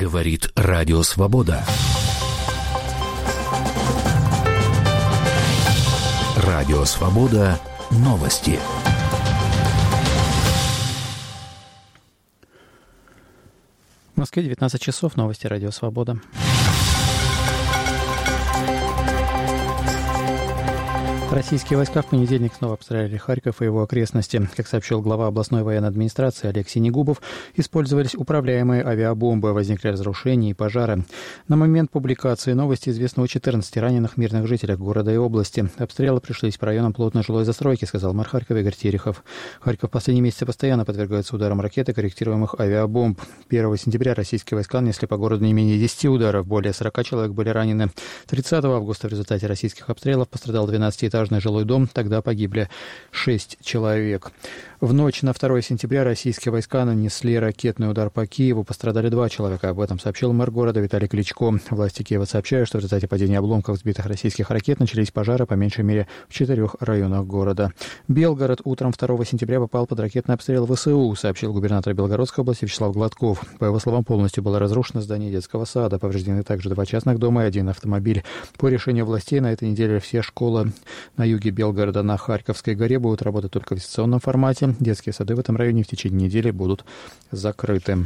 Говорит Радио Свобода. Радио Свобода. Новости. В Москве 19 часов. Новости Радио Свобода. Российские войска в понедельник снова обстреляли Харьков и его окрестности. Как сообщил глава областной военной администрации Олег Синегубов, использовались управляемые авиабомбы, возникли разрушения и пожары. На момент публикации новости известно о 14 раненых мирных жителях города и области. Обстрелы пришлись по районам плотной жилой застройки, сказал мэр Харькова Игорь Терехов. Харьков в последние месяцы постоянно подвергается ударам ракет и корректируемых авиабомб. 1 сентября российские войска нанесли по городу не менее 10 ударов, более 40 человек были ранены. 30 августа в результате российских обстрелов пострадал 12-этажный жилой дом, тогда погибли 6 человек. В ночь на 2 сентября российские войска нанесли ракетный удар по Киеву, пострадали 2 человека. Об этом сообщил мэр города Виталий Кличко. Власти Киева сообщают, что в результате падения обломков сбитых российских ракет начались пожары по меньшей мере в 4 районах города. Белгород утром 2 сентября попал под ракетный обстрел ВСУ, сообщил губернатор Белгородской области Вячеслав Гладков. По его словам, полностью было разрушено здание детского сада, повреждены также 2 частных дома и 1 автомобиль. По решению властей на этой неделе все школы на юге Белгорода на Харьковской горе будут работать только в дистанционном формате. Детские сады в этом районе в течение недели будут закрыты.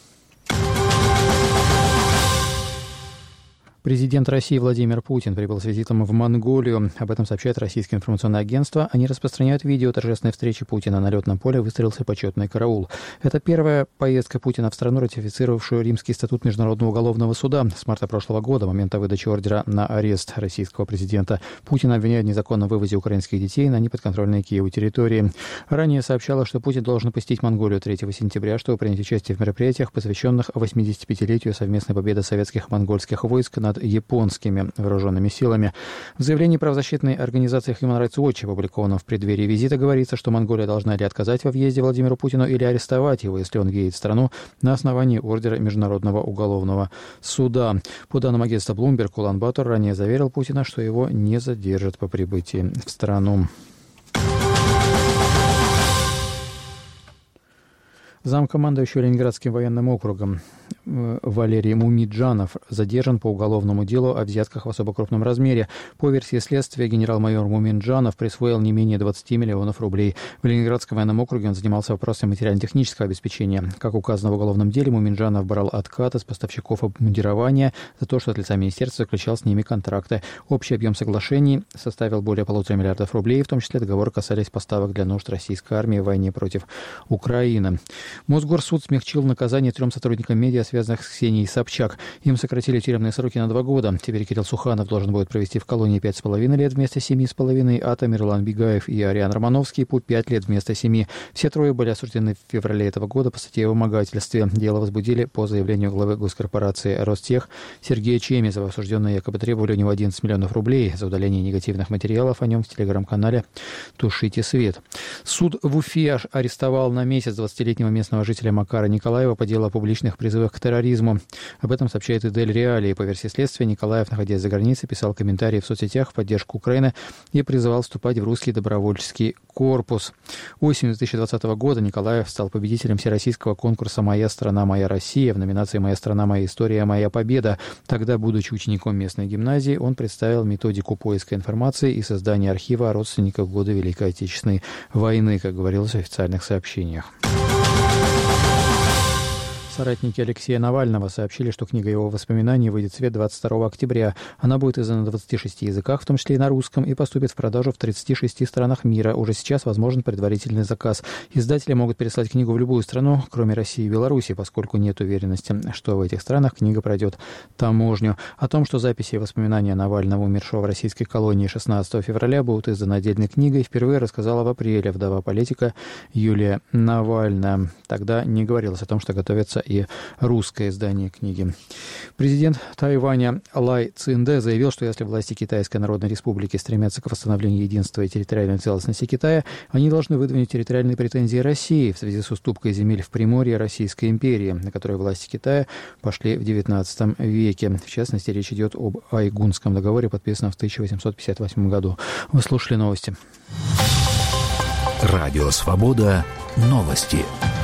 Президент России Владимир Путин прибыл с визитом в Монголию. Об этом сообщает российское информационное агентство. Они распространяют видео торжественной встречи Путина. На летном поле выстроился почетный караул. Это первая поездка Путина в страну, ратифицировавшую Римский статут Международного уголовного суда. С марта прошлого года, момента выдачи ордера на арест российского президента, Путин обвиняет в незаконном вывозе украинских детей на неподконтрольные Киеву территории. Ранее сообщалось, что Путин должен посетить Монголию 3 сентября, чтобы принять участие в мероприятиях, посвященных 85-летию совместной победы советских и монгольских войск над японскими вооруженными силами. В заявлении правозащитной организации Human Rights Watch, опубликованном в преддверии визита, говорится, что Монголия должна или отказать во въезде Владимиру Путину, или арестовать его, если он въедет в страну на основании ордера Международного уголовного суда. По данным агентства Bloomberg, Улан-Батор ранее заверил Путина, что его не задержат по прибытии в страну. Замкомандующего Ленинградским военным округом Валерий Мумиджанов задержан по уголовному делу о взятках в особо крупном размере. По версии следствия, генерал-майор Мумиджанов присвоил не менее 20 миллионов рублей. В Ленинградском военном округе он занимался вопросами материально-технического обеспечения. Как указано в уголовном деле, Мумиджанов брал откаты с поставщиков обмундирования за то, что от лица министерства заключал с ними контракты. Общий объем соглашений составил более 1,5 миллиарда рублей, в том числе договоры касались поставок для нужд российской армии в войне против Украины. Мосгорсуд смягчил наказание 3 сотрудникам медиа, связанных с Ксенией Собчак. Им сократили тюремные сроки на 2 года. Теперь Кирилл Суханов должен будет провести в колонии 5,5 лет вместо 7,5, а Тамерлан Бигаев и Ариан Романовский по 5 лет вместо 7. Все 3 были осуждены в феврале этого года по статье о вымогательстве. Дело возбудили по заявлению главы госкорпорации Ростех Сергея Чемезова. Осужденные якобы требовали у него 11 миллионов рублей за удаление негативных материалов о нем в телеграм-канале «Тушите свет». Суд в Уфе арестовал на месяц 20-летнего местного жителя Макара Николаева по делу о публичных призывах к терроризму. Об этом сообщает Идель Реалии. По версии следствия, Николаев, находясь за границей, писал комментарии в соцсетях в поддержку Украины и призывал вступать в русский добровольческий корпус. Осенью 2020 года Николаев стал победителем всероссийского конкурса «Моя страна, моя Россия» в номинации «Моя страна, моя история, моя победа». Тогда, будучи учеником местной гимназии, он представил методику поиска информации и создания архива о родственниках в годы Великой Отечественной войны, как говорилось в официальных сообщениях. Соратники Алексея Навального сообщили, что книга его воспоминаний выйдет в свет 22 октября. Она будет издана на 26 языках, в том числе и на русском, и поступит в продажу в 36 странах мира. Уже сейчас возможен предварительный заказ. Издатели могут переслать книгу в любую страну, кроме России и Беларуси, поскольку нет уверенности, что в этих странах книга пройдет таможню. О том, что записи и воспоминания Навального, умершего в российской колонии 16 февраля, будут изданы отдельной книгой, впервые рассказала в апреле вдова политика Юлия Навальная. Тогда не говорилось о том, что готовится и русское издание книги. Президент Тайваня Лай Цзиньде заявил, что если власти Китайской Народной Республики стремятся к восстановлению единства и территориальной целостности Китая, они должны выдвинуть территориальные претензии России в связи с уступкой земель в Приморье Российской империи, на которой власти Китая пошли в XIX веке. В частности, речь идет об Айгунском договоре, подписанном в 1858 году. Вы слушали новости. Радио Свобода. Новости.